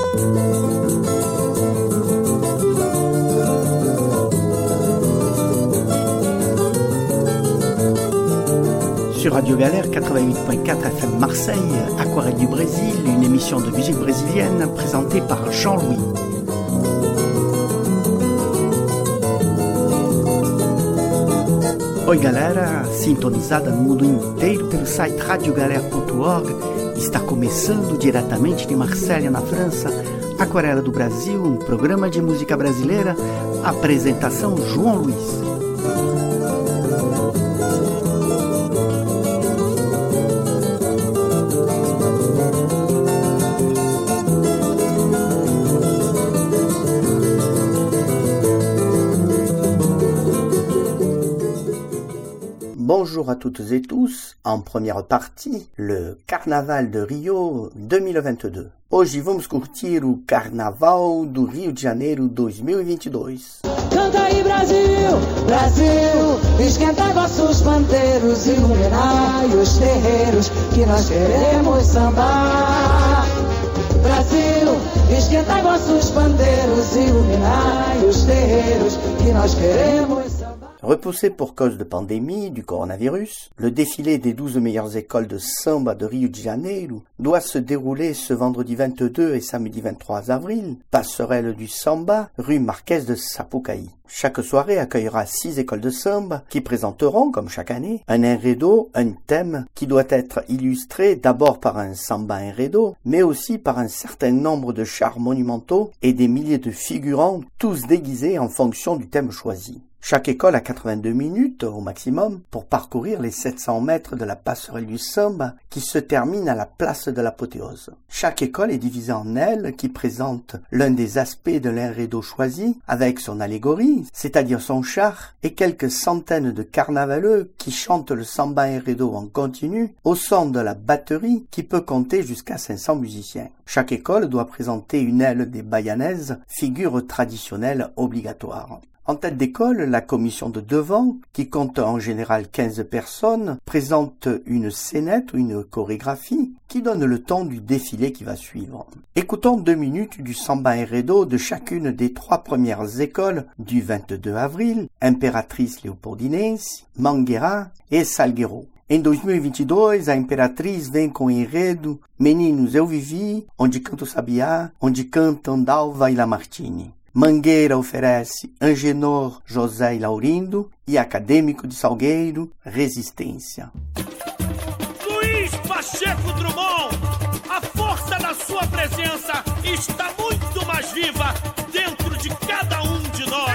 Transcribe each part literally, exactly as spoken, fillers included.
Sur Radio Galère quatre-vingt-huit point quatre F M Marseille, Aquarelle du Brésil, une émission de musique brésilienne présentée par Jean-Louis. Oi galera, sintonizada no mundo inteiro pelo site radio galera ponto org, está começando diretamente de Marselha, na França, Aquarela do Brasil, um programa de música brasileira, apresentação João Luiz. Bonjour à toutes et tous, en première partie, le Carnaval de Rio dois mil e vinte e dois. Hoje vamos curtir o Carnaval do Rio de Janeiro dois mil e vinte e dois. Canta aí Brasil, Brasil, esquenta vossos pandeiros, iluminai os terreiros, que nós queremos sambar. Brasil, esquenta vossos pandeiros, iluminai os terreiros, que nós queremos sambar. Repoussé pour cause de pandémie du coronavirus, le défilé des douze meilleures écoles de samba de Rio de Janeiro doit se dérouler ce vendredi vingt-deux et samedi vingt-trois avril, passerelle du samba, rue Marquês de Sapucaí. Chaque soirée accueillera six écoles de samba qui présenteront, comme chaque année, un enredo, un thème qui doit être illustré d'abord par un samba enredo, mais aussi par un certain nombre de chars monumentaux et des milliers de figurants, tous déguisés en fonction du thème choisi. Chaque école a quatre-vingt-deux minutes au maximum pour parcourir les sept cents mètres de la passerelle du samba qui se termine à la place de l'apothéose. Chaque école est divisée en ailes qui présentent l'un des aspects de l'enredo choisi avec son allégorie, c'est-à-dire son char, et quelques centaines de carnavaleux qui chantent le samba enredo en continu au son de la batterie qui peut compter jusqu'à cinq cents musiciens. Chaque école doit présenter une aile des Baianaises, figure traditionnelle obligatoire. En tête d'école, la commission de devant, qui compte en général quinze personnes, présente une scénette ou une chorégraphie qui donne le ton du défilé qui va suivre. Écoutons deux minutes du samba enredo de chacune des trois premières écoles du vingt-deux avril, Imperatriz Leopoldinense, Mangueira et Salgueiro. Em dois mil e vinte e dois, a Imperatriz vem com o enredo Meninos Eu Vivi, onde canta o Sabiá, onde cantam Dalva e Lamartine. Mangueira oferece Angenor, José e Laurindo e Acadêmico de Salgueiro, Resistência. Luiz Pacheco Drummond, a força da sua presença está muito mais viva dentro de cada um de nós.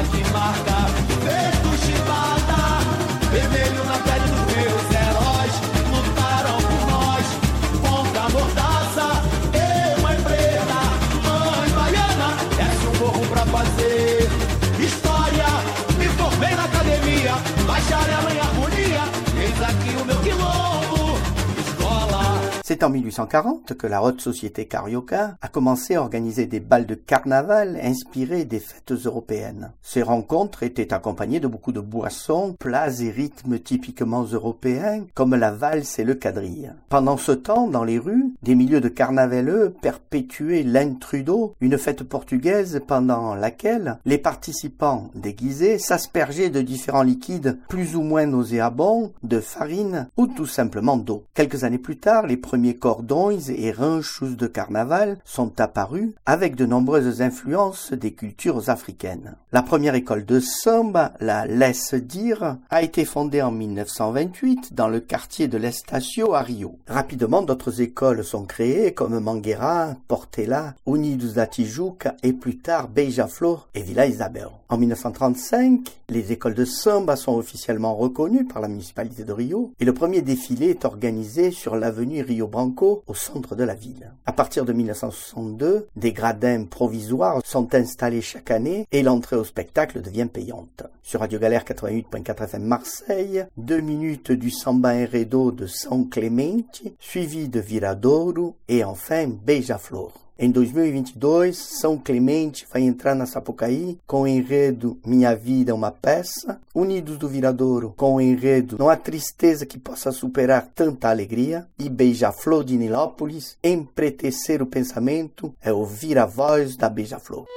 que marca, feito chibata, vermelho na pele dos meus heróis, lutaram por nós, contra a mordaça, eu, mãe preta, mãe baiana, desce um morro pra fazer história, me formei na academia, bacharel em harmonia, eis aqui o meu quilombo, escola. C'est en mille huit cent quarante que la haute société carioca a commencé à organiser des bals de carnaval inspirés des fêtes européennes. Ces rencontres étaient accompagnées de beaucoup de boissons, plats et rythmes typiquement européens, comme la valse et le quadrille. Pendant ce temps, dans les rues, des milieux de carnavaleux perpétuaient l'intrudo, une fête portugaise pendant laquelle les participants déguisés s'aspergeaient de différents liquides plus ou moins nauséabonds, de farine ou tout simplement d'eau. Quelques années plus tard, les premiers cordons et ranchos de carnaval sont apparus avec de nombreuses influences des cultures africaines. La première école de samba, la Laisse Dire, a été fondée en mille neuf cent vingt-huit dans le quartier de l'Estácio à Rio. Rapidement, d'autres écoles sont créées comme Mangueira, Portela, Unidos da Tijuca et plus tard Beija-Flor et Vila Isabel. En mille neuf cent trente-cinq, les écoles de samba sont officiellement reconnues par la municipalité de Rio et le premier défilé est organisé sur l'avenue Rio Branco au centre de la ville. À partir de mille neuf cent soixante-deux, des gradins provisoires sont installés chaque année et l'entrée au spectacle devient payante. Sur Radio Galère quatre-vingt-huit point quatre F M Marseille, deux minutes du samba enredo de São Clemente, suivi de Viradouro et enfin Beija-Flor. Em dois mil e vinte e dois, São Clemente vai entrar na Sapucaí com o enredo Minha Vida é uma Peça, Unidos do Viradouro com o enredo Não há Tristeza que Possa Superar Tanta Alegria e Beija-Flor de Nilópolis, Empretecer o Pensamento é ouvir a voz da Beija-Flor.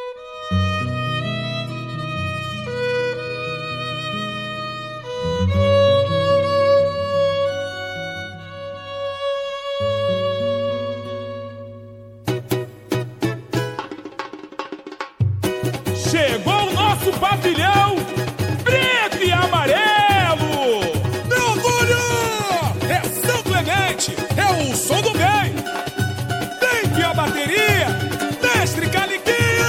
Chegou o nosso pavilhão preto e amarelo. Meu orgulho é São Clemente, é o som do bem. Tem que a bateria, mestre Caliquinha.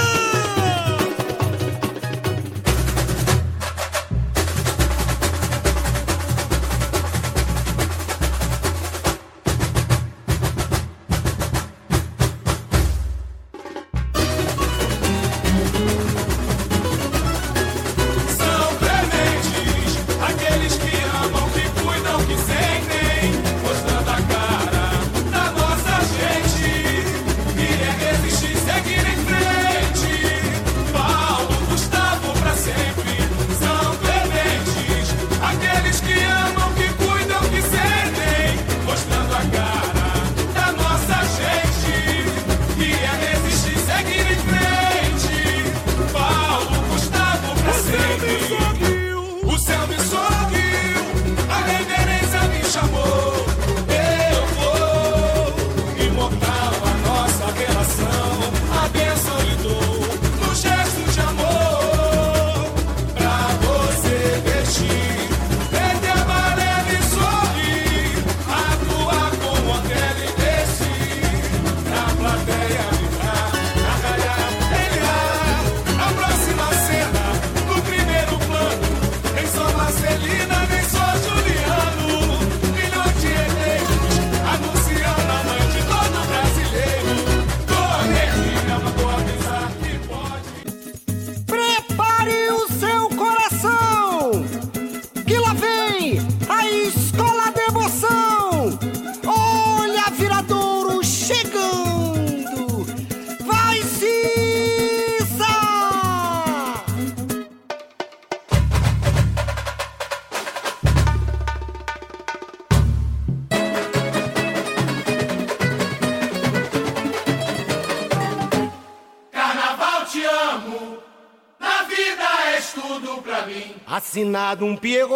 Assinado um Pierrot,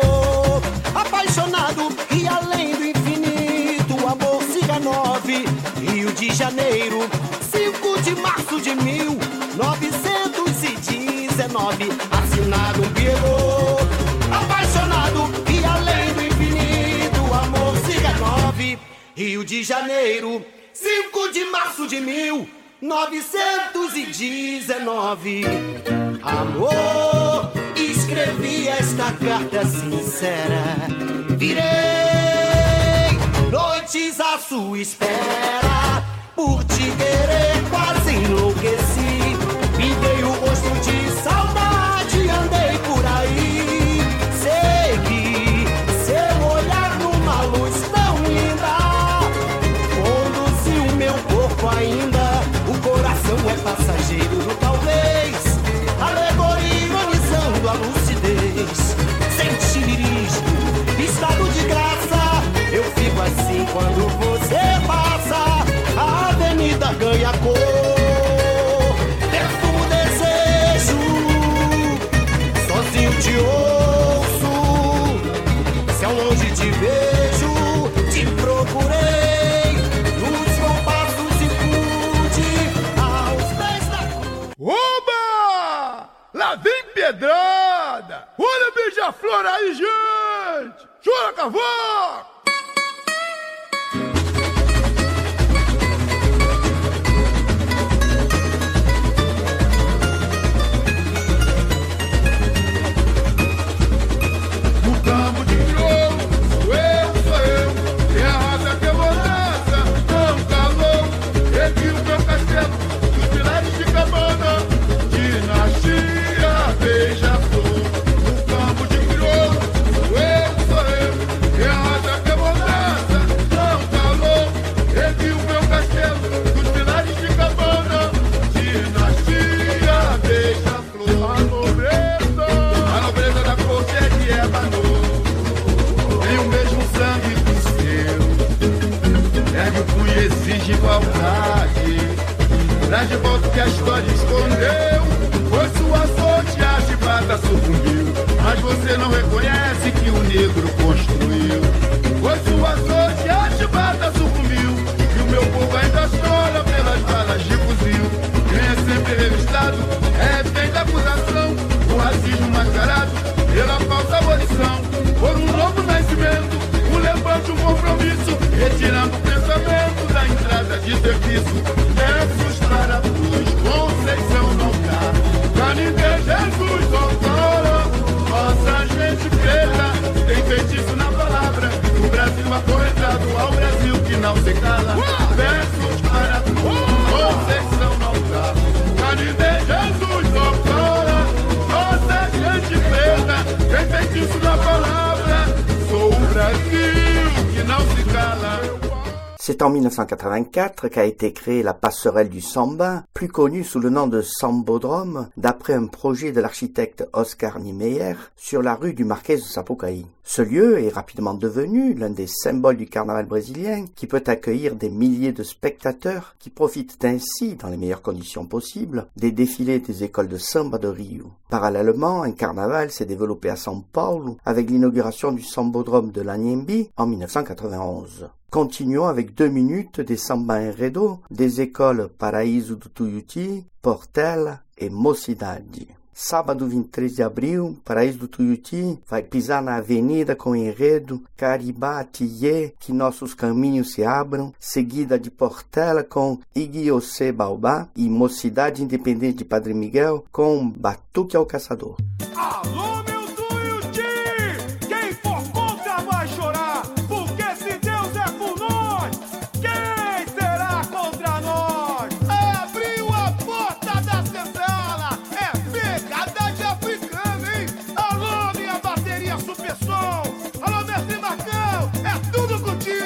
apaixonado e além do infinito, amor siga nove, Rio de Janeiro, cinco de março de mil novecentos e dezenove. Assinado um Pierrot, apaixonado e além do infinito, amor siga nove, Rio de Janeiro, cinco de março de mil novecentos e dezenove. Amor carta sincera. Virei noites à sua espera, por te querer quase enlouqueci. Pintei o rosto de saudade, andei por aí. Segui seu olhar numa luz tão linda, conduziu meu corpo ainda. O coração é passageiro do talvez, alegoria ironizando a lucidez. Sem tirirismo, estado de graça, eu fico assim quando você passa. A avenida ganha cor, perfumo desejo, sozinho te ouço. Se ao longe te vejo, te procurei nos compassos e pude aos pés da cruz. Oba! Lá vem pedrada! Olha beija-flor aí, gente! Chora, cavalo! Exige igualdade, traz de volta o que a história escondeu. Foi sua sorte, a chibata sucumbiu, mas você não reconhece que o negro construiu. Foi sua sorte, a chibata sucumbiu, e o meu povo ainda chora pelas balas de fuzil. Quem é sempre revistado é refém da acusação, o racismo mascarado pela falsa abolição. Por um novo nascimento, um levante, um compromisso, retirando o pensamento da entrada de serviço. Versos para a cruz, Conceição não dá pra ninguém. Jesus outrora, nossa gente preta tem feitiço na palavra. O Brasil acorrentado ao Brasil que não se cala. Versos para a cruz, Conceição não dá pra ninguém. Jesus outrora, nossa gente preta tem feitiço na palavra. Sou o Brasil que não se cala. C'est en mille neuf cent quatre-vingt-quatre qu'a été créée la passerelle du Samba, plus connue sous le nom de Sambodrome, d'après un projet de l'architecte Oscar Niemeyer sur la rue du Marquês de Sapucaí. Ce lieu est rapidement devenu l'un des symboles du carnaval brésilien qui peut accueillir des milliers de spectateurs qui profitent ainsi, dans les meilleures conditions possibles, des défilés des écoles de samba de Rio. Parallèlement, un carnaval s'est développé à São Paulo avec l'inauguration du Sambodrome de l'Anhembi en mille neuf cent quatre-vingt-onze. Continuons avec deux minutes des samba enredo des écoles Paraíso do Tuiuti, Portela et Mocidade. Sábado vinte e três de abril, Paraíso do Tuiuti vai pisar na avenida com o enredo Caribá Tiê, que nossos caminhos se abram, seguida de Portela com Iguiocê Baobá e Mocidade Independente de Padre Miguel com Batuque ao Caçador. Alô, meu Tuiuti! Quem for contra vai chorar, porque se Deus é por nós, quem será contra nós? Abriu a porta da senzala, é pegada de africano, hein? Alô, minha bateria super som, alô, mestre Marcão, é tudo contigo!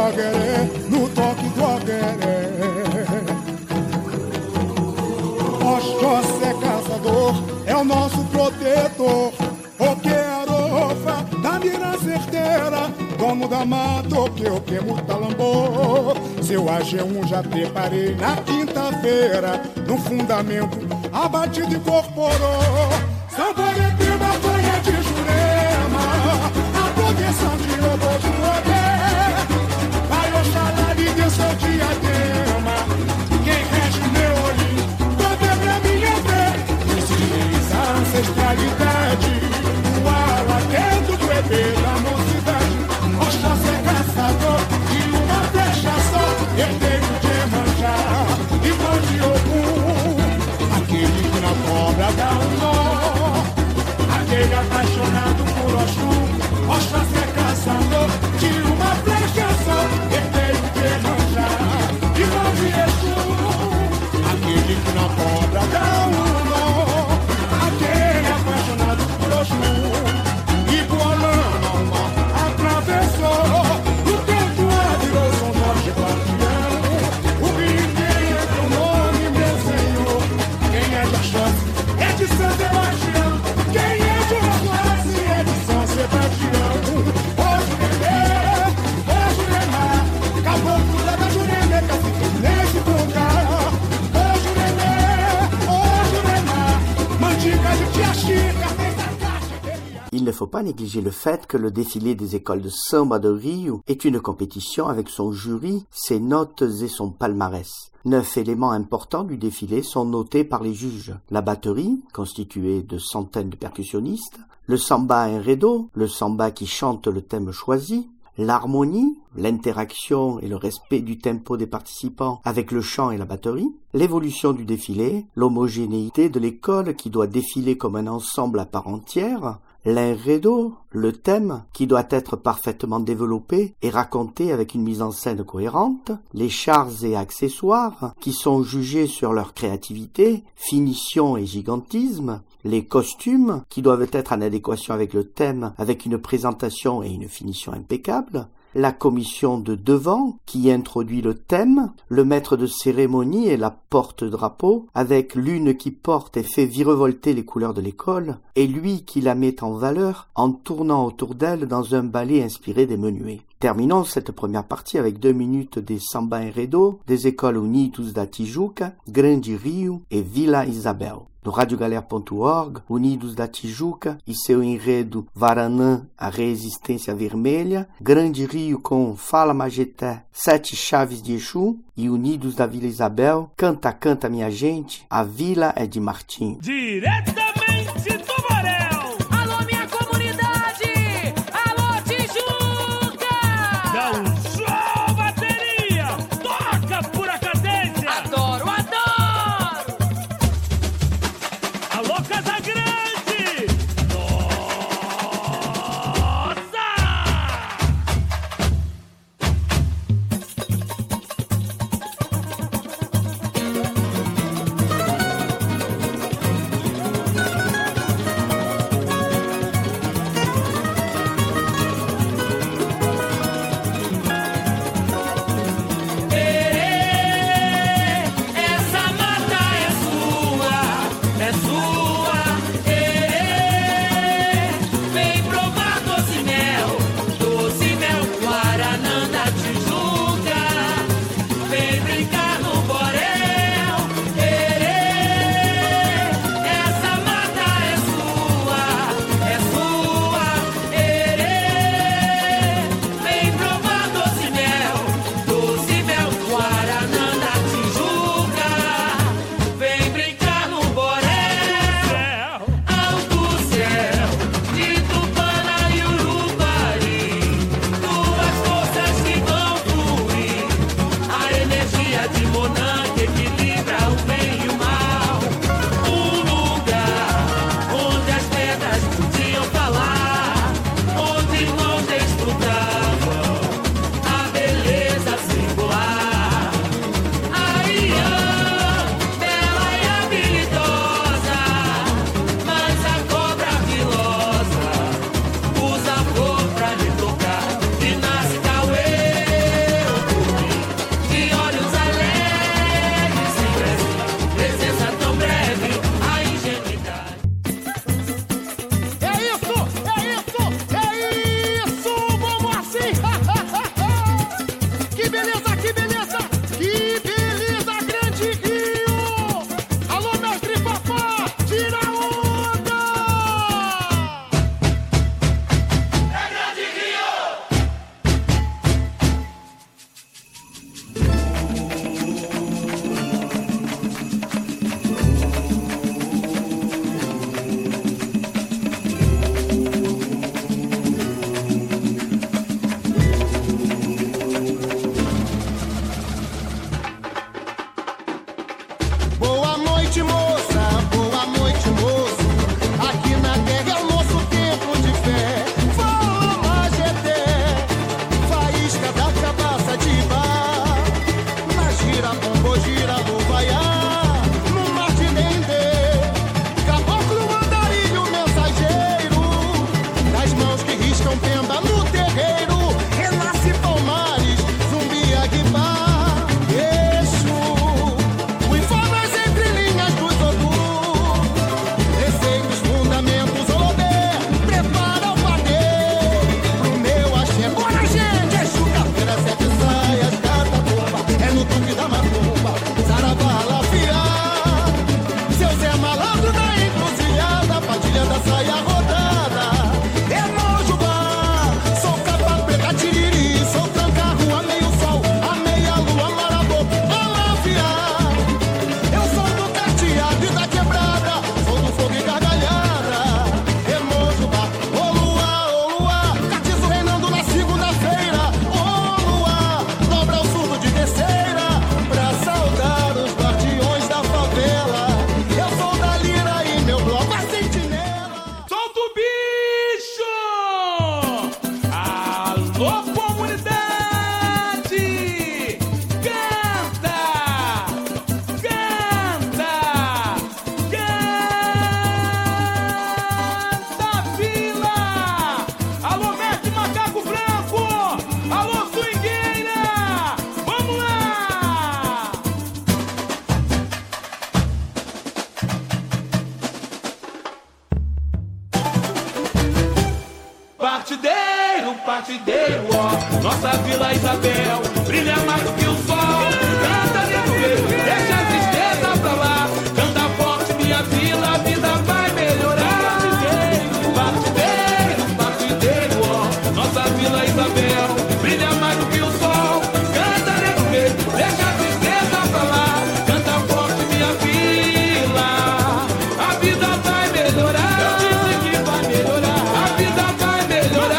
agueré, no toque do agueré. Oxóssi é caçador, é o nosso protetor. O que arofa, da mira certeira, dono da mata, o que o que mutalambô. Seu A G um já preparei na quinta-feira, no fundamento, a batida incorporou. Samboretema, banha de Jurema, a proteção de robô de poder. Vai Oxalá lhe dê seu diadema, quem rege meu olhinho, todo é pra minha fé. Desliza a ancestralidade, o ala dentro do E P da mocidade. Oxóssi é caçador de uma flecha só, herdeiro de Emanjá e pão de Ogum. Aquele que na cobra dá um nó, aquele apaixonado por Oxum. Oxóssi é caçador de uma flecha só, herdeiro de Emanjá e pão de Ogum. Aquele que na cobra dá um nó, aquele apaixonado por Oxum. E Boalana uma atravessou, o tempo virou São Jorge guardião. O rio inteiro é teu nome, meu senhor. Quem é de Oxóssi é de São Sebastião. Quem é de Oxóssi é de São Sebastião. Ô Juremê, ô Juremá, caboclo da Juremê, cacique nesse lugar. Ô Juremê, ô Juremá, mandiga de Tia Chica, fez a caixa dele. Il ne faut pas négliger le fait que le défilé des écoles de samba de Rio est une compétition avec son jury, ses notes et son palmarès. Neuf éléments importants du défilé sont notés par les juges. La batterie, constituée de centaines de percussionnistes, le samba enredo, le samba qui chante le thème choisi, l'harmonie, l'interaction et le respect du tempo des participants avec le chant et la batterie, l'évolution du défilé, l'homogénéité de l'école qui doit défiler comme un ensemble à part entière, l'enredo, le thème qui doit être parfaitement développé et raconté avec une mise en scène cohérente, les chars et accessoires qui sont jugés sur leur créativité, finition et gigantisme, les costumes qui doivent être en adéquation avec le thème avec une présentation et une finition impeccable, la commission de devant qui introduit le thème, le maître de cérémonie et la porte-drapeau avec l'une qui porte et fait virevolter les couleurs de l'école et lui qui la met en valeur en tournant autour d'elle dans un ballet inspiré des menuets. Terminons cette première partie avec deux minutes des samba enredo des écoles Unidos da Tijuca, Grande Rio et Vila Isabel. No rádio galera ponto org, Unidos da Tijuca e seu enredo Varanã, a Resistência Vermelha, Grande Rio com Fala Majeté, Sete Chaves de Exu e Unidos da Vila Isabel, Canta, Canta Minha Gente, a Vila é de Martim. Diretamente do Borel. Alô, minha comunidade! Alô, Tijuca! Dá um show, bateria! Toca pura cadência! Adoro, adoro! Alô, Casa Grande! Nossa! partideiro, ó. Nossa Vila Isabel brilha mais do que o sol. Canta, nego velho, deixa a tristeza pra lá. Canta forte, minha vila, a vida vai melhorar. Partideiro, partideiro, partideiro, ó. Nossa Vila Isabel brilha mais do que o sol. Canta, nego velho, deixa a tristeza pra lá. Canta forte, minha vila, a vida vai melhorar. Eu disse que vai melhorar, a vida vai melhorar.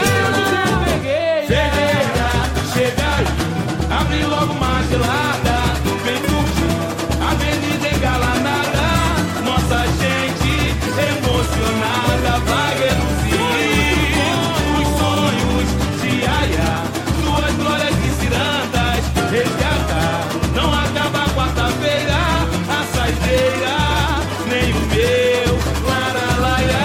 Chega aí, abre logo uma gelada, vem curtir, avenida engalanada. Nossa gente emocionada vai reduzir os sonhos de Aia, suas glórias e cirandas resgatar. Não acaba a quarta-feira, a saideira, nem o meu laralaia.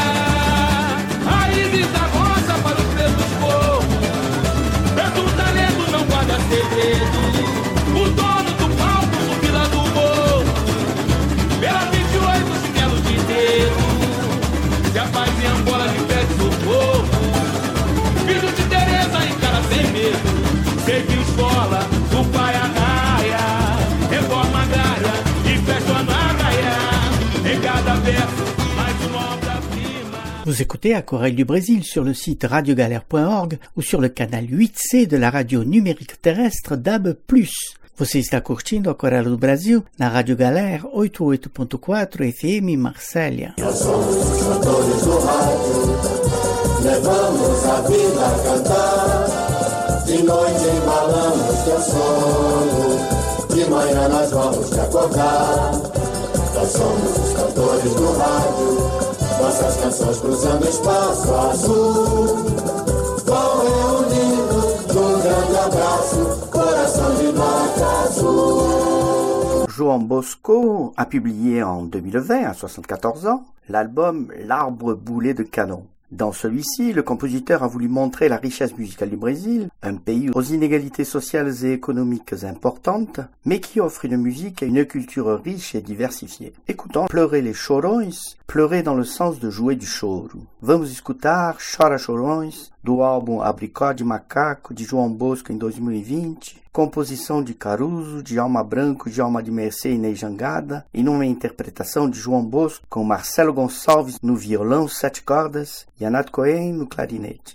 Aí vista roça para os presos povos, tanto talento não guarda segredo. O dono do palco, subida do morro, pela vinte e oito chinelos de dedo. Se a paz em Angola de pé de socorro, filho de Tereza encara sem medo. Seguiu escola, o pai arraia, reforma agrária e fecha na raia. Em cada verso, mais uma obra-prima. Vous écoutez Aquarelle du Brésil sur le site radio galère point org ou sur le canal huit C de la radio numérique terrestre D A B plus. Você está curtindo Aquarela do Brasil na Rádio Galera oitenta e oito ponto quatro F M Marsella. Nós somos os cantores do rádio, levamos a vida a cantar. De noite embalamos teu sono, de manhã nós vamos te acordar. Nós somos os cantores do rádio, nossas canções cruzando espaço azul. Vão reunindo num grande abraço, coração de nota azul. João Bosco a publié en deux mille vingt, à soixante-quatorze ans, l'album L'arbre boulé de canon. Dans celui-ci, le compositeur a voulu montrer la richesse musicale du Brésil, un pays aux inégalités sociales et économiques importantes, mais qui offre une musique et une culture riche et diversifiée. Écoutons Pleurer les Chorões, pleurer dans le sens de jouer du choro. Vamos escutar Chora Chorões, do álbum Abricó de Macaco, de João Bosco em dois mil e vinte, composição de Caruso, de Alma Branco, de Alma de Mercê e Ney Jangada, e numa interpretação de João Bosco com Marcelo Gonçalves no violão sete cordas e Anat Cohen no clarinete.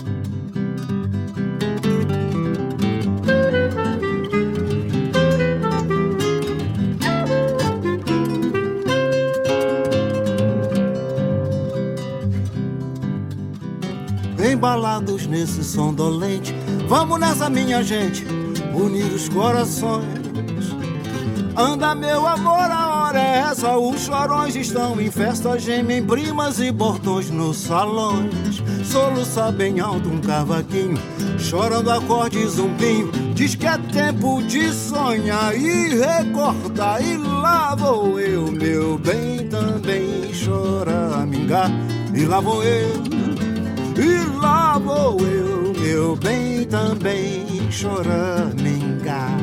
Embalados nesse som dolente, vamos nessa, minha gente, unir os corações. Anda, meu amor, a hora é essa. Os chorões estão em festa, gemem primas e bordões nos salões. Soluça bem alto um cavaquinho, chorando acorde zumbinho. Diz que é tempo de sonhar e recordar. E lá vou eu, meu bem, também choramingar. E lá vou eu, e lá vou eu, meu bem, também choramingar.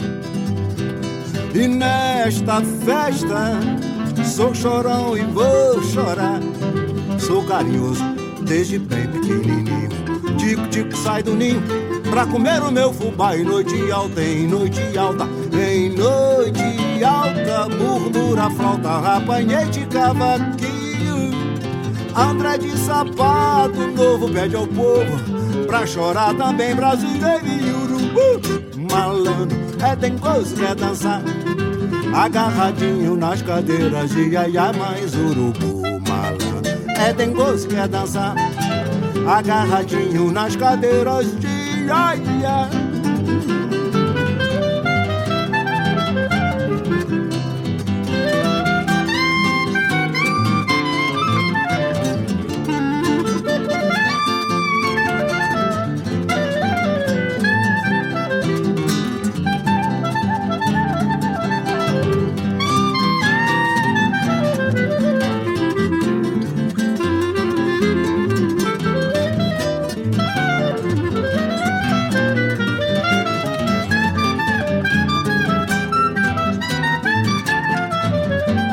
E nesta festa sou chorão e vou chorar. Sou carinhoso desde bem pequenininho. Tico-tico sai do ninho pra comer o meu fubá. Em noite alta, em noite alta, em noite alta, murmura a flauta, rapanhete, cavaquinho. André de sapato novo pede ao povo pra chorar também. Brasileiro e urubu, malandro é dengoso, quer dançar agarradinho nas cadeiras de iaiá. Mais urubu, malandro é dengoso, quer dançar agarradinho nas cadeiras de iaiá.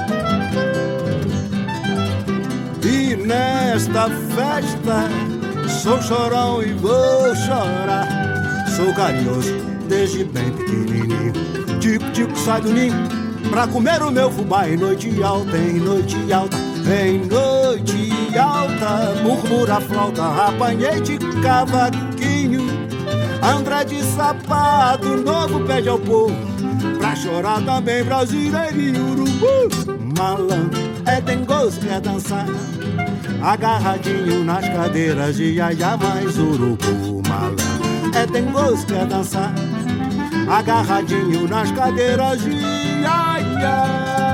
Nesta festa Sou chorão e vou chorar. Sou carinhoso desde bem pequenininho. Tico, tico, sai do ninho pra comer o meu fubá. Em noite alta, em noite alta, em noite alta, murmura a flauta, apanhei de cavaquinho. André de sapato novo pede ao povo pra chorar também brasileirinho. Urubu, malandro, é dengoso, quer dançar agarradinho nas cadeiras de iaiá, mais urubu, malandro, é dengoso, quer dançar agarradinho nas cadeiras de iaiá.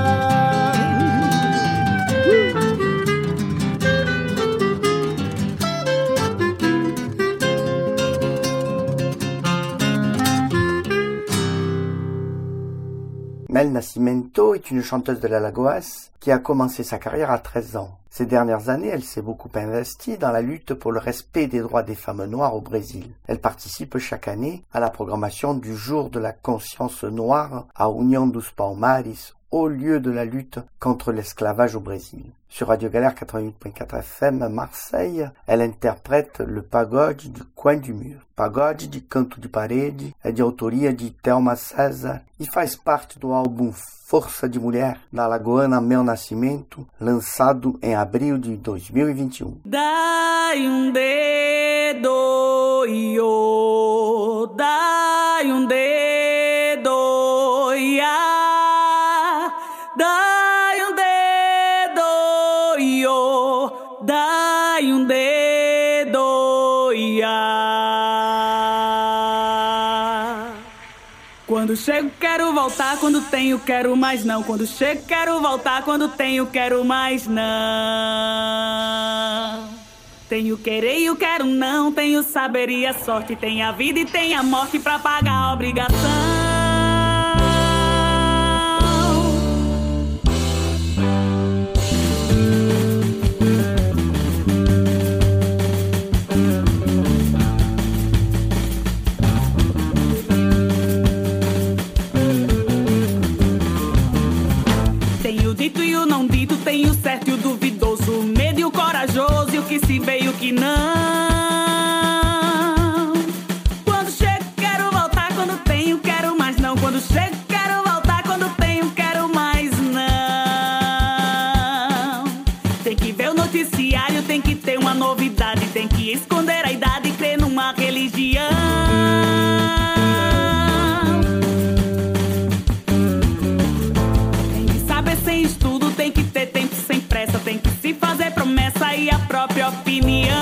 Mel Nascimento est une chanteuse de l'Alagoas qui a commencé sa carrière à treize ans. Ces dernières années, elle s'est beaucoup investie dans la lutte pour le respect des droits des femmes noires au Brésil. Elle participe chaque année à la programmation du Jour de la conscience noire à União dos Palmares, au lieu de la lutte contre l'esclavage au Brésil. Sur Radio Galère quatre-vingt-huit point quatre F M Marseille, elle interprète le pagode du coin du mur. Pagode de Canto de Parede é de autoria de Thelma César e faz parte do álbum Força de Mulher, da alagoana Mel Nascimento, lançado em abril de dois mil e vinte e um. Dai um dedo, io, dai um dedo, ia, dai um dedo, io, dai um dedo, ia. Quando chego quero voltar, quando tenho quero mais não. Quando chego quero voltar, quando tenho quero mais não. Tenho querer e o quero não, tenho saber e a sorte, tem a vida e tem a morte pra pagar a obrigação. Dito e o não dito, tem o certo e o duvidoso, o medo e o corajoso, e o que se vê e o que não. Quando chego quero voltar, quando tenho quero mais não. Quando chego quero voltar, quando tenho quero mais não. Tem que ver o noticiário, tem que ter uma novidade, tem que esconder a idade e crer numa religião. Sem estudo, tem que ter tempo sem pressa, tem que se fazer promessa e a própria opinião.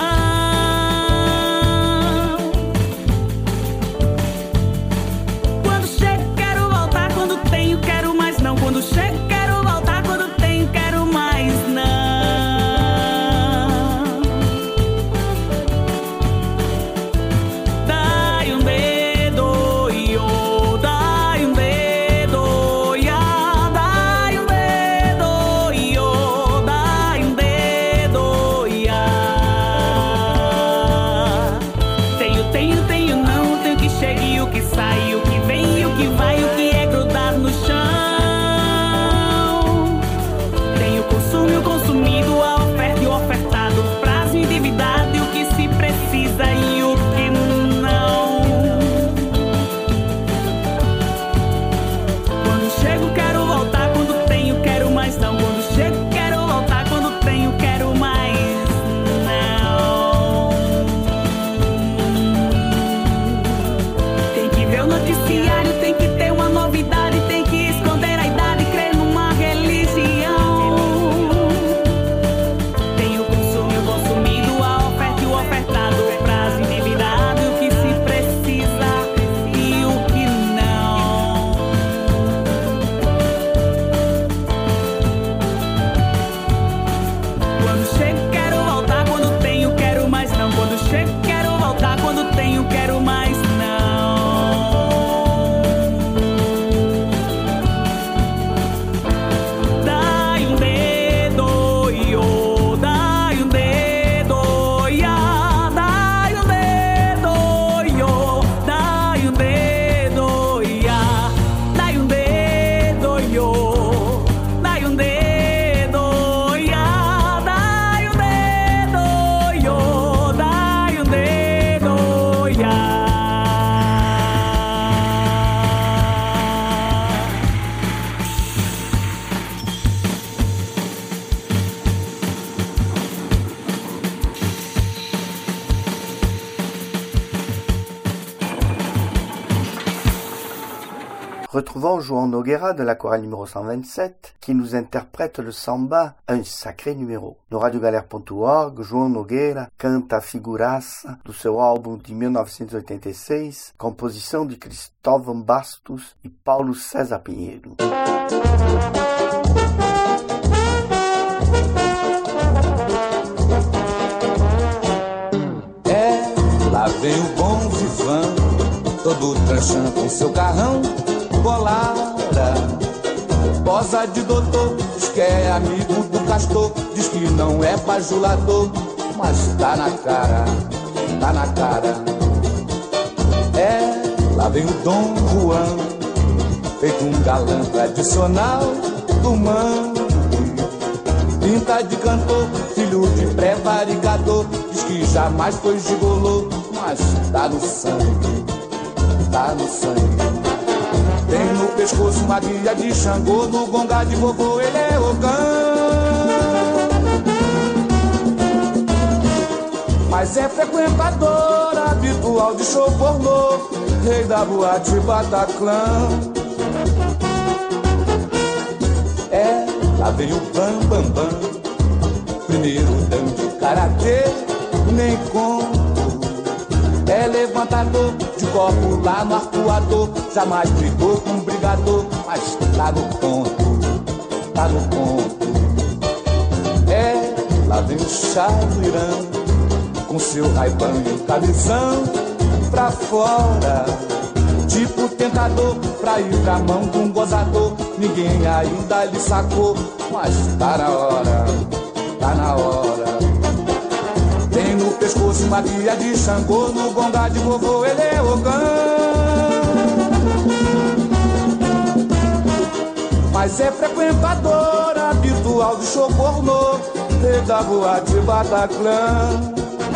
Quando chego quero voltar, quando tenho quero mais não. Quando chego quero voltar, quando tenho quero mais não. Dai um dedo, io, dai um dedo, ia. Dai um dedo, ia. Retrouvons João Nogueira de la chorale numéro cent vingt-sept qui nous interprète le samba, un sacré numéro. No radio galera ponto org, João Nogueira canta a figuraça do seu álbum de mil novecentos e oitenta e seis, composição de Cristóvão Bastos e Paulo César Pinheiro. É, lá vem o bom vivan, todo tranchando com seu carrão, bolada, posa de doutor, diz que é amigo do castor, diz que não é bajulador, mas tá na cara, tá na cara. É, lá vem o Dom Juan, feito um galã tradicional do mangue, pinta de cantor, filho de pré-varicador, diz que jamais foi gigolô, mas tá no sangue, tá no sangue. Tem no pescoço uma guia de Xangô, no gonga de vovô ele é ogã. Mas é frequentador habitual de show pornô, rei da boate Bataclan. É, lá vem o Bam Bam Bam, primeiro dan de karatê, nem conto. É levantador de copo lá no arcoador, jamais brigou com um brigador, mas tá no ponto, tá no ponto. É, lá vem o chá do Irã, com seu raibão e o camisão pra fora, tipo tentador pra ir pra mão de um gozador. Ninguém ainda lhe sacou, mas tá na hora, tá na hora. Tem no pescoço uma guia de Xangô, no gonga de vovô ele é ogã. Mas é frequentador habitual de show pornô, rei da boate Bataclan.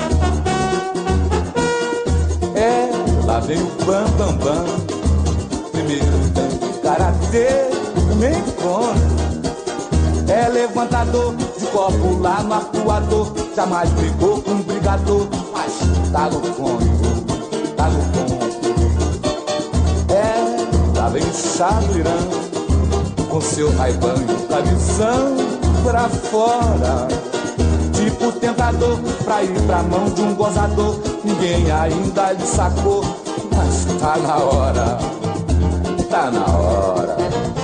É, lá vem o Bam Bam Bam, primeiro dan de karatê, nem conta. É levantador de copo lá no arcoador, jamais brigou com um brigador, mas tá no ponto, tá no ponto. É, lá vem o chá do Irã, com seu raibão e o camisão pra fora, tipo tentador pra ir pra mão de um gozador. Ninguém ainda lhe sacou, mas tá na hora, tá na hora.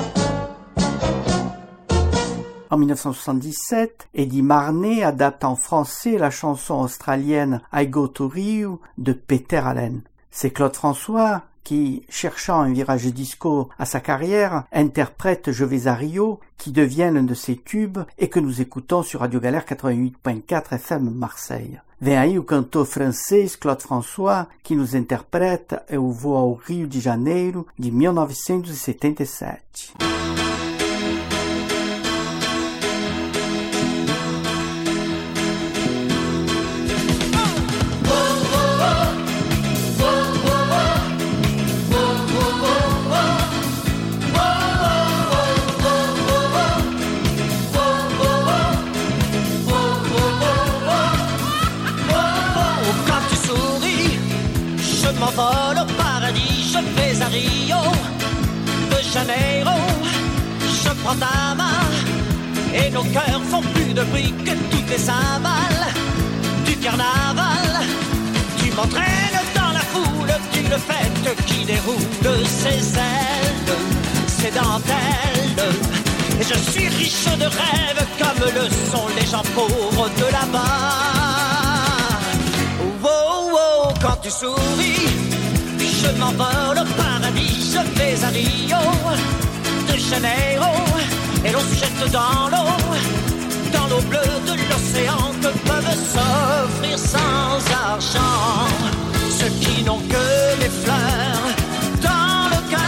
En dix-neuf cent soixante-dix-sept, Eddie Marnet adapte en français la chanson australienne I Go to Rio de Peter Allen. C'est Claude François qui, cherchant un virage disco à sa carrière, interprète Je vais à Rio, qui devient l'un de ses tubes et que nous écoutons sur Radio Galère quatre-vingt-huit point quatre F M Marseille. Vem aí o cantor francês Claude François, que nos interpreta Eu Vou ao Rio de Janeiro, de mil novecentos e setenta e sete. M'envole au paradis, je vais à Rio de Janeiro, je prends ta main et nos cœurs font plus de bruit que toutes les cymbales du carnaval. Tu m'entraînes dans la foule d'une fête qui déroule ses ailes, ses dentelles, et je suis riche de rêves comme le sont les gens pauvres de là-bas. Oh, oh, quand tu souris, je m'envole au paradis, je vais à Rio de Janeiro, et l'on se jette dans l'eau, dans l'eau bleue de l'océan, que peuvent s'offrir sans argent ceux qui n'ont que des fleurs dans le cœur.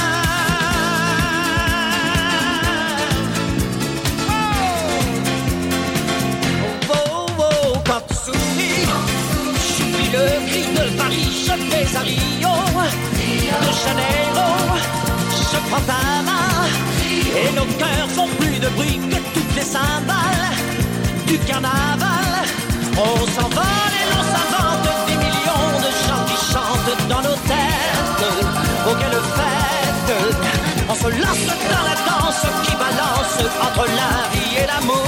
Oh, oh, oh, quand tu souris, j'oublie le cri de Paris, je vais à Rio de Janeiro, je prends ta main et nos cœurs font plus de bruit que toutes les cymbales du carnaval. On s'envole et l'on s'invente des millions de gens qui chantent dans nos têtes. Oh, quelle fête! entre la vie et l'amour.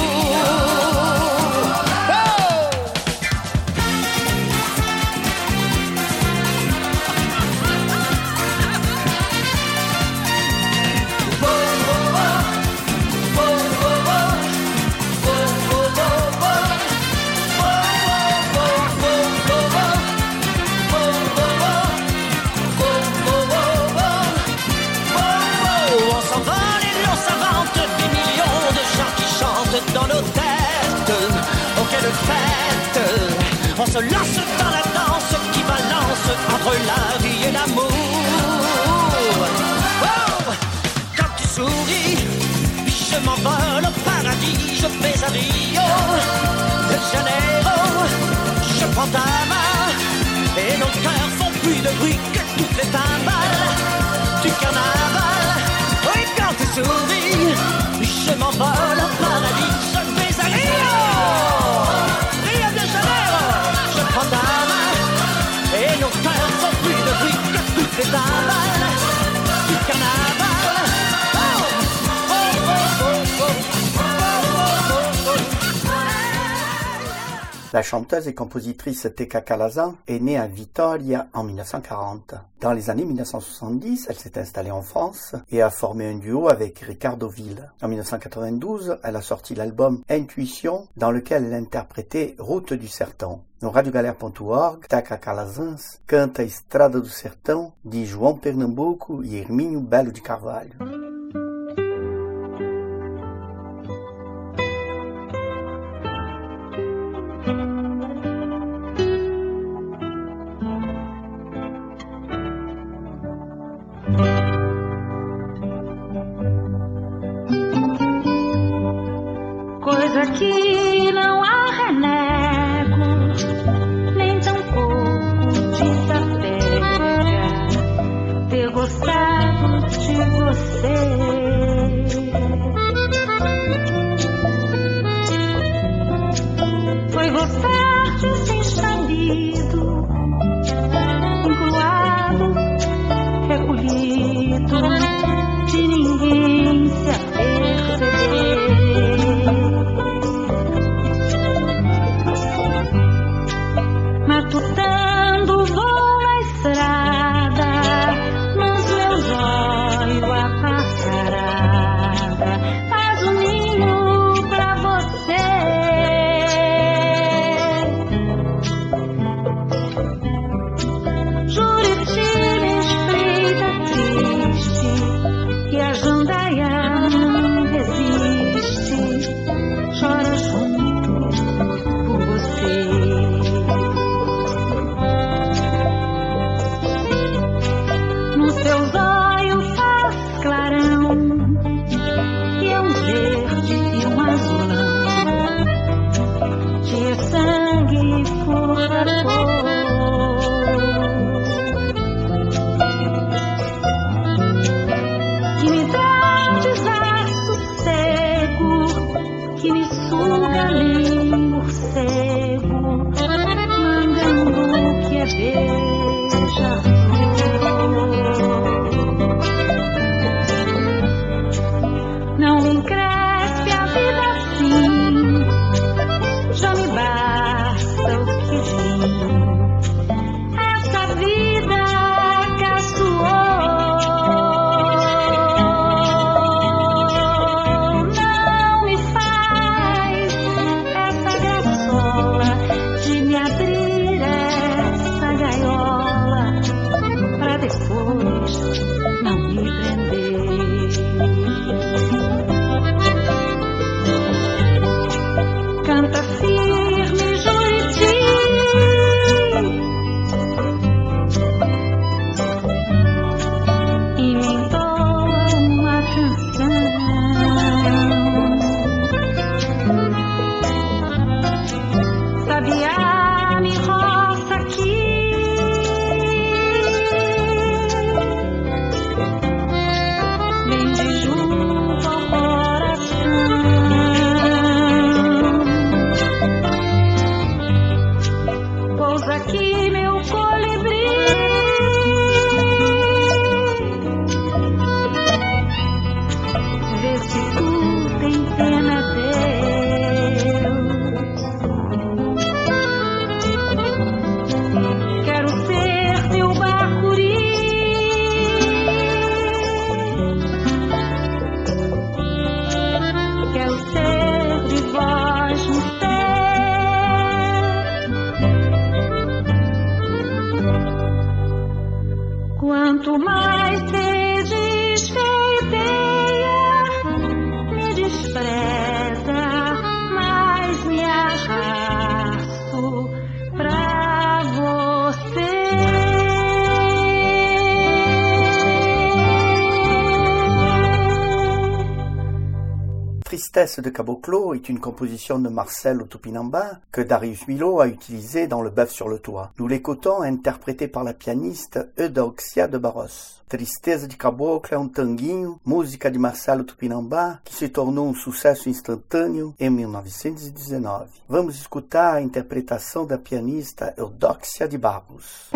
Dans nos têtes, oh quelle fête. On se lance dans la danse qui balance entre la vie et l'amour. Oh, quand tu souris, je m'envole au paradis. Je vais à Rio de Janeiro. Je prends ta main et nos cœurs font plus de bruit que toutes les timbales du carnaval. Oui, quand tu souris, je m'envole au paradis. Je vais à Rio, Rio de Janeiro. Je prends ta main et nos cœurs font plus de bruit que toutes les timbales du carnaval. Oh, oh, oh, oh, oh, oh, oh, oh, oh. La chanteuse et compositrice Teca Calazan est née à Vitoria en mille neuf cent quarante. Dans les années mille neuf cent soixante-dix, elle s'est installée en France et a formé un duo avec Ricardo Ville. En mille neuf cent quatre-vingt-douze, elle a sorti l'album Intuition, dans lequel elle interprétait Route du Sertão. No radio galera ponto org, Teca Calazan canta Estrada do Sertão, de João Pernambuco e Hermínio Belo de Carvalho. Coisa que não há renego, nem tampouco desapega, ter gostado de você. Foi gostar desenxalido, encruado, recolhido, de ninguém se aperceber. Matutando vou na estrada, nos meus olhos a passarada faz um ninho pra você. Juriti me espreita triste, que a jandaia não resiste, chora junto por você. Seus olhos faz clarão, que é um verde e um azulão, de sangue e flor da cor. Que me dá desassossego, que me suga nem morcego, mandando que é beija-flor. Não me encrespe a vida assim, já me basta o que vim. Essa vida caçoou, não me faz essa graçola de me abrir essa gaiola pra depois não me prender. Canta firme, Juriti, e me entoa uma canção. Sabiá me roça aqui, vem de junto ao coração. Pousa aqui, meu colibri, vê se tu tem Tristesse de Caboclo est une composition de Marcelo Tupinamba que Darius Milhaud a utilisée dans Le Bœuf sur le toit. Nous l'écoutons interprété par la pianiste Eudoxia de Barros. Tristeza de Caboclo é um tanguinho, música de Marcelo Tupinamba, que se tornou um sucesso instantâneo em mil novecentos e dezenove. Vamos escutar a interpretação da pianista Eudoxia de Barros.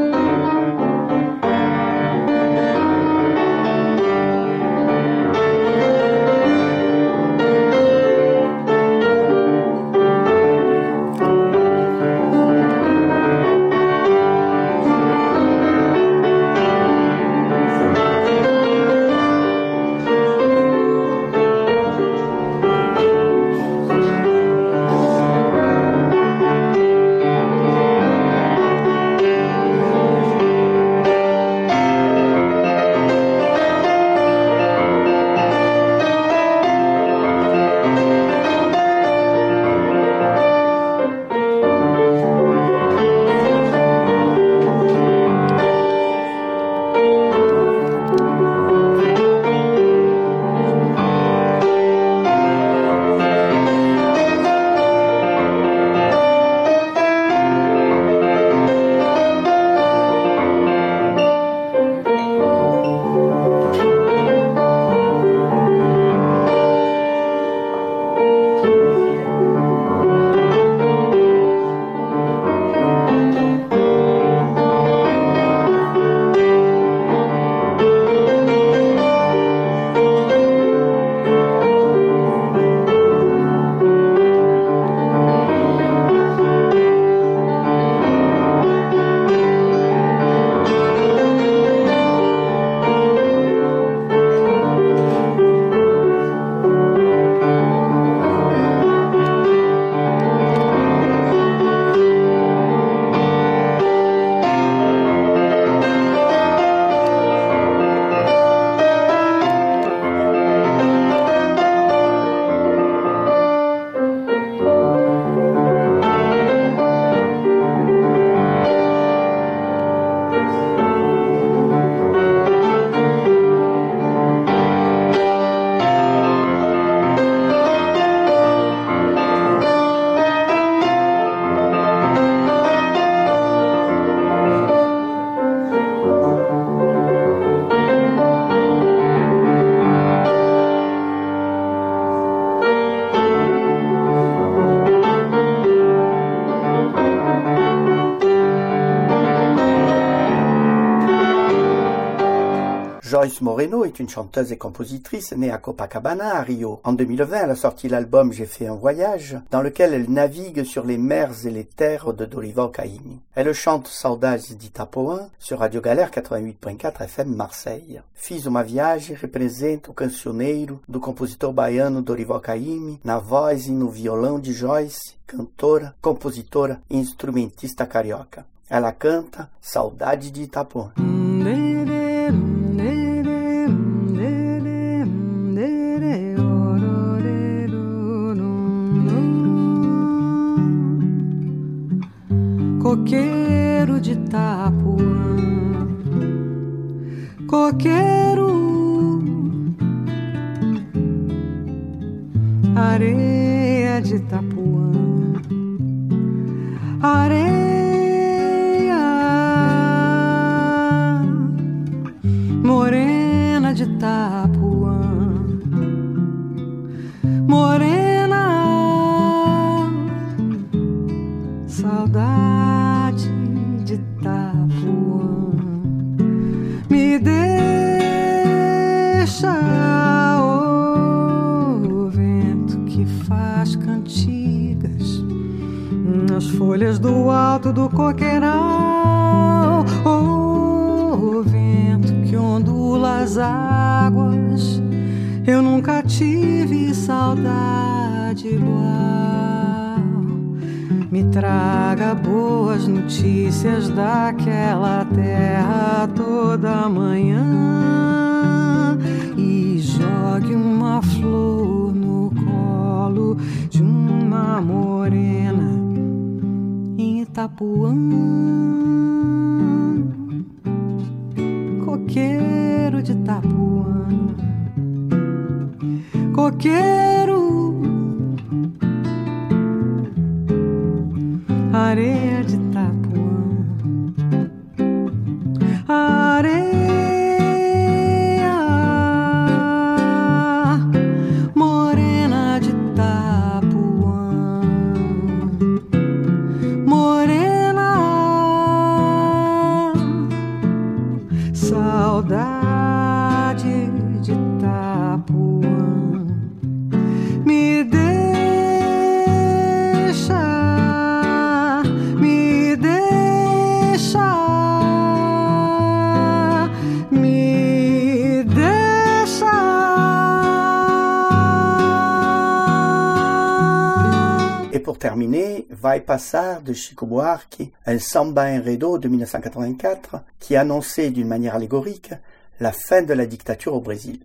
Joyce Moreno est une chanteuse et compositrice née à Copacabana, à Rio. En deux mille vingt, elle a sorti l'album J'ai fait un voyage, dans lequel elle navigue sur les mers et les terres de Dorival Caymmi. Elle chante Saudades de Itapuã sur Radio Galère quatre-vingt-huit point quatre F M Marseille. Fiz uma viagem representa o cancioneiro do compositor baiano Dorival Caymmi na voz e no violão de Joyce, cantora, compositora e instrumentista carioca. Ela canta Saudade de Itapuã. Coqueiro de Itapuã, coqueiro, areia de Itapuã, areia, morena de Itapuã, morena, saudade de Itapuã, me deixa o vento que faz cantigas nas folhas do alto do coqueiral, o vento que ondula as águas. Eu nunca tive saudade igual. Me traga boas notícias daquela terra toda manhã e jogue uma flor no colo de uma morena em Itapuã. Coqueiro de Itapuã, coqueiro, areia de Itapuã, areia morena de Itapuã, morena, saudade de Itapuã, me deixa, me deixa, me deixa. Et pour terminer, Vai Passar de Chico Buarque, un samba enredo de mille neuf cent quatre-vingt-quatre qui annonçait d'une manière allégorique la fin de la dictature au Brésil.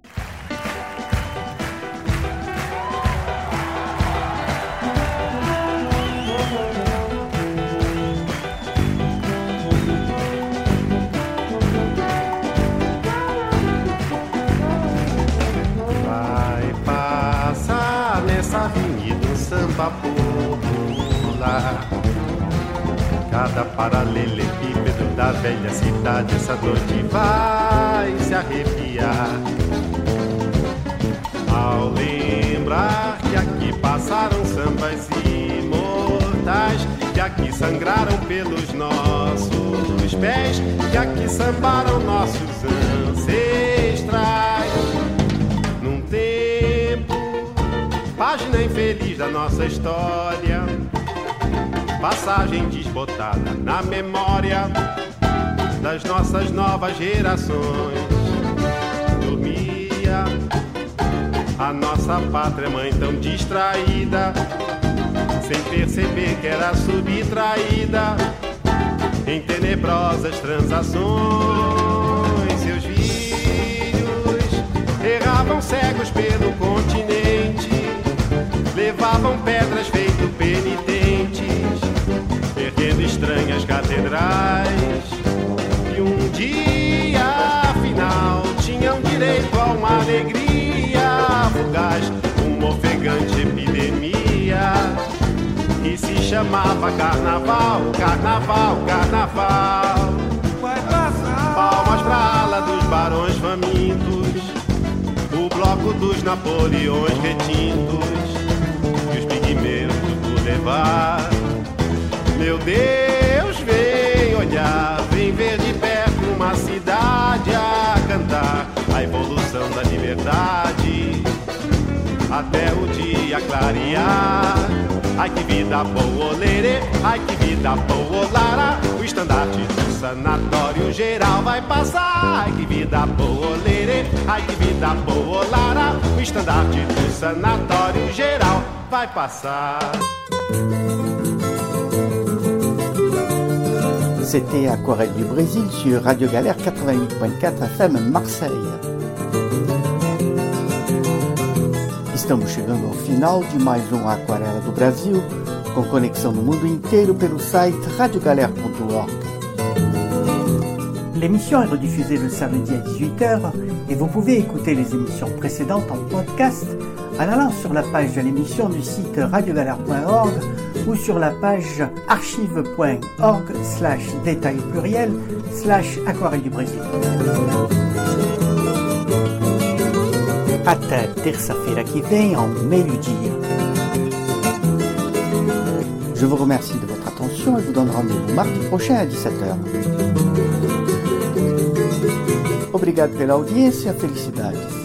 Vai passar nessa avenida um samba popular, cada paralelepípedo da velha cidade essa noite vai se arrepiar, ao lembrar que aqui passaram sambas imortais, que aqui sangraram pelos nossos pés, que aqui sambaram nossos ancestrais. Num tempo, página infeliz da nossa história, passagem desbotada na memória das nossas novas gerações. Dormia a nossa pátria mãe tão distraída, sem perceber que era subtraída em tenebrosas transações. Seus filhos erravam cegos pelo continente, levavam pedras feito penitentes, perdendo estranhas catedrais. E um dia, afinal, tinham direito a uma alegria fugaz, uma ofegante epidemia que se chamava carnaval, carnaval, carnaval. Vai passar. Palmas pra ala dos barões famintos, o bloco dos Napoleões retintos e os pigmeus do Boulevard. Meu Deus, vem olhar, vem ver de perto uma cidade a cantar a evolução da liberdade até o dia clarear. Ai que vida boa, lerê, ai que vida boa, lara, o estandarte do sanatório geral vai passar. Ai que vida boa, lerê, ai que vida boa, lara, o estandarte do sanatório geral vai passar. C'était Aquarelle du Brésil sur Radio Galère quatre-vingt-huit point quatre F M Marseille. Estamos chegando ao final de mais um Aquarela do Brasil, com conexão no mundo inteiro pelo site radio galère ponto org. L'émission est rediffusée le samedi à dix-huit heures et vous pouvez écouter les émissions précédentes en podcast en allant sur la page de l'émission du site radio galère point org ou sur la page archive point org slash détail pluriel slash aquarelle du Brésil. Até terça-feira que vem, ao meio-dia. Je vous remercie de votre attention et vous donne rendez-vous mardi prochain à dix-sept heures. Obrigado pela audiência, felicidades.